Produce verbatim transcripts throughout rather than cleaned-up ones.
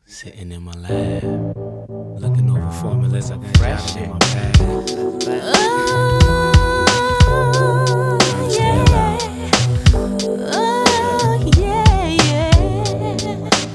Sitting in my lab, looking over formulas I got jotted in my pad. Oh, yeah. Oh, yeah, yeah.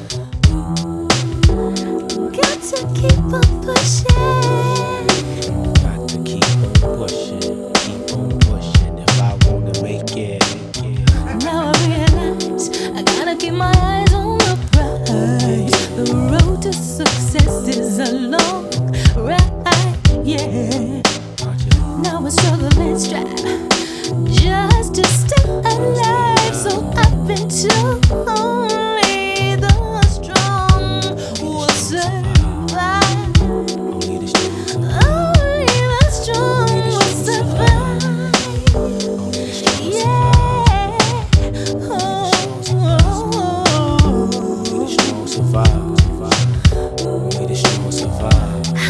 Got to keep on pushing. Got to keep on pushing, keep on pushing if I wanna make it. Now I realize I gotta keep my eyes on the prize. The road to success is a long ride, yeah. Now I struggle and strive just to stay alive. So I've been told only the strong will survive. Only the strong Only the strong will survive. Yeah. Oh, Only the strong survive. Only the strong survive.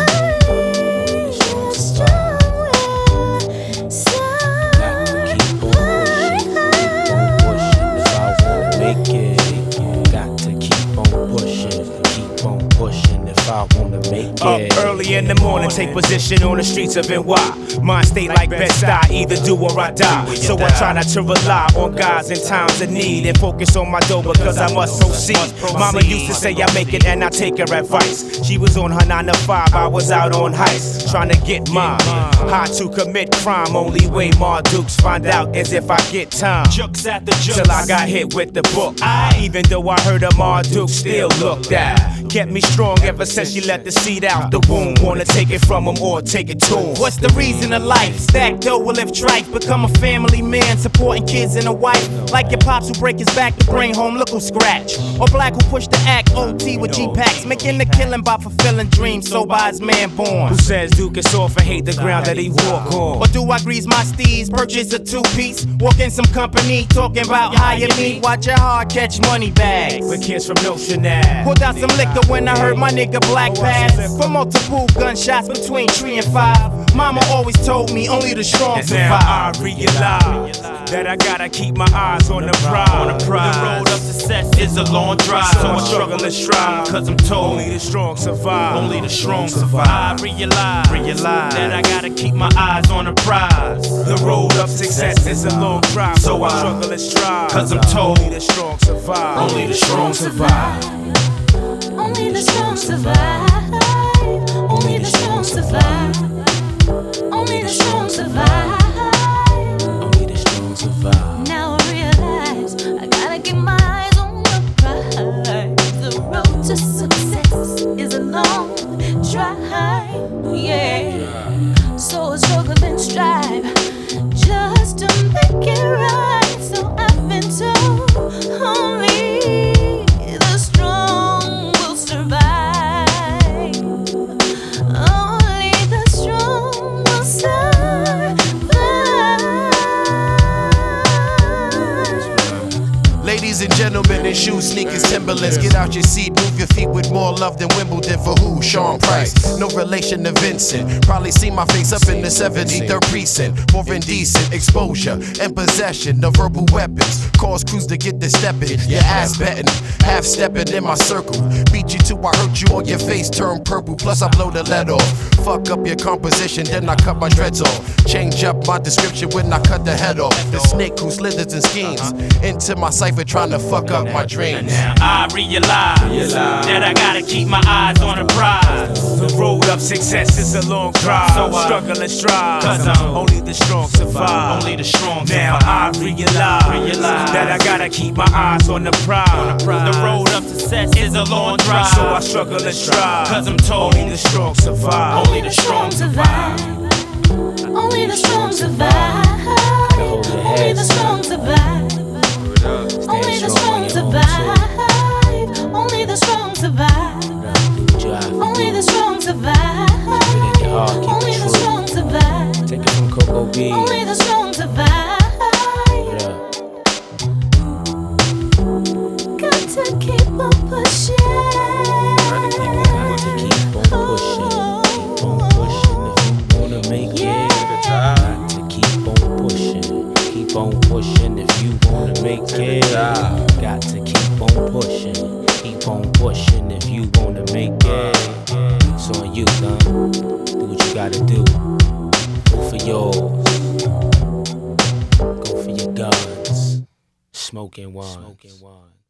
Up early in the morning, take position on the streets of N Y. Mind state like Bed-Stuy, either do or I die. So I try not to rely on guys in times of need and focus on my dough because I must proceed. Mama used to say I make it and I take her advice. She was on her nine to five, I was out on heist, trying to get mine. How to commit crime, only way Mardukes find out is if I get time. Jukes at the jukes. Till I got hit with the book. Even though I heard of Marduk, still looked at. Kept me strong ever since she let the seed out the womb. Wanna take it from him or take it to him. What's the reason of life? Stack dough will live trife. Become a family man, supporting kids and a wife. Like your pops who break his back to bring home look who scratch. Or black who push the act, O T with G-packs. Making the killing by fulfilling dreams, so by his man born. Who says Duke is soft and hate the ground that he walk on? Or do I grease my steeds, purchase a two-piece? Walk in some company, talking about hire me. Watch your hard catch money bags. With kids from Notion Ave. Pulled out some liquor when I heard my nigga Black pass. For multiple gunshots between three and five. Mama always told me only the strong And now I survive. realize that I gotta keep my eyes on the prize. On the prize. The road of success is a long drive. So I struggle and strive, Cause I'm told only the strong survive. only the strong survive. I realize, Realize that I gotta keep my eyes on the prize. the road of success is a long drive. So I struggle and strive, Cause I'm told only the strong survive. only the strong survive. Only the strong survive. Only the strong survive. Only the strong survive. Only the strong survive. Now I realize I gotta keep my eyes on the prize. The road to success is a long drive, yeah. So I struggle and strive just to make it right. So I've been told only the strong will survive. Only the strong will survive. Ladies and gentlemen in shoes, sneakers, Timberlands, get out your seat, move your feet with more love than Wimbledon for who? Sean Price. No relation to Vincent. Probably seen my face up in the seventy-third precinct. For indecent exposure and possession of verbal weapons. Cause crews to get the stepping. Your ass betting, half stepping in my circle. Beat you till I hurt you or your face turn purple. Plus I blow the lead off. Fuck up your composition, then I cut my dreads off. Change up my description when I cut the head off. The snake who slithers and schemes into my cipher trying to fuck up my dreams. I realize, that I gotta keep my eyes on the prize. The road of success is a long drive. So I struggle and strive, Cause I'm only the strong survive. Only the strong Now survive. I realize, Realize that I gotta keep my eyes on the prize. The road of success is a long drive. So I struggle and strive, Cause I'm told only the strong survive. only the strong survive. Only the strong survive. Only the strong survive. Only the strong survive. Only the strong survive. Only the strong survive. Only the strong survive. Take it from Coco B. Only the strong survive. Yeah. Got to keep on pushing. Got to keep on pushing. Keep on pushing if you wanna make it. Got to keep on pushing. Keep on pushing if you wanna make it. Got to keep on pushing. Keep on pushing if you you wanna make it. It's on you, son. Do what you gotta do. Go for yours. Go for your guns. Smoking one. Smoking one.